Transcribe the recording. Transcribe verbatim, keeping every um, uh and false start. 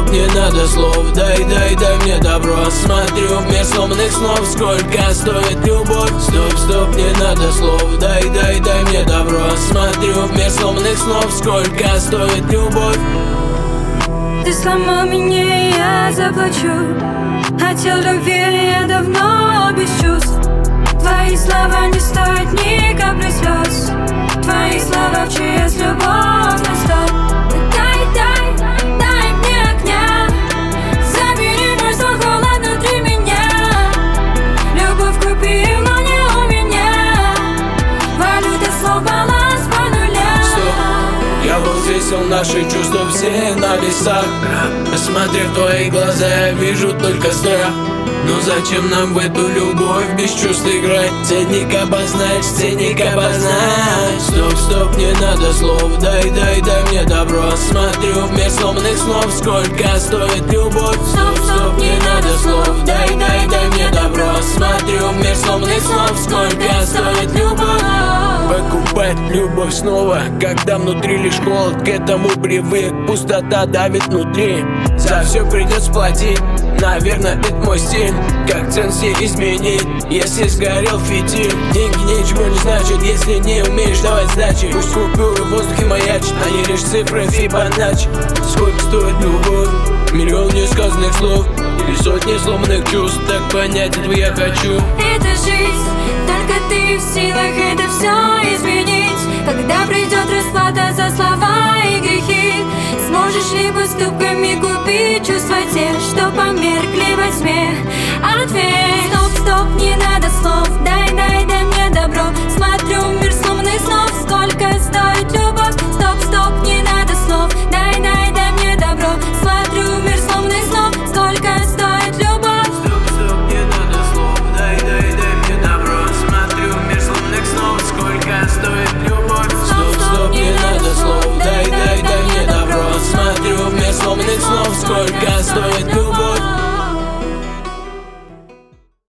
не надо слов, дай, дай, дай мне добро. Смотрю в мир сломанных снов, сколько стоит любовь. Стоп, стоп, не надо слов, дай, дай, дай мне добро. Смотрю в мир сломанных снов, сколько стоит любовь. Ты сломал меня, и я заплачу. Хотел любви, я давно без чувств. Твои слова не стоят ни капли слез. Твои слова в честь любовь на стоп. Дай, дай, дай мне огня. Забери мой сон, холод внутри меня. Любовь купи, но не у меня. Валюта слов, баланс по нулям. Стоп, я взвесил наши чувства все на весах. Посмотрев в твои глаза, я вижу только страх. Ну зачем нам в эту любовь без чувств играть? Ценник обозначь, ценник обозначь. Стоп, стоп, не надо слов, дай, дай, дай мне добро. Смотрю в мир сломанных снов, сколько стоит любовь. Стоп, стоп, не надо слов, дай, дай, дай мне добро. Смотрю в мир сломанных снов, сколько стоит любовь. Покупать любовь снова, когда внутри лишь холод. К этому привык, пустота давит внутри. За все придется платить, наверное, это мой стиль. Как цен все изменить, если сгорел фитиль. Деньги ничего не значат, если не умеешь давать сдачи. Пусть купюры в воздухе маячат, они лишь цифры Фибоначчи. Сколько стоит любовь? Миллион несказанных слов или сотни сломанных чувств. Так понять этого я хочу. Это жизнь, только ты в силах это все изменить. Когда придет расплата за слова и грехи, сможешь ли поступками купить чувства те, что померкли во тьме? Ответь. Стоп, стоп, не надо слов, дай, дай, дай мне добро. Смотрю в мир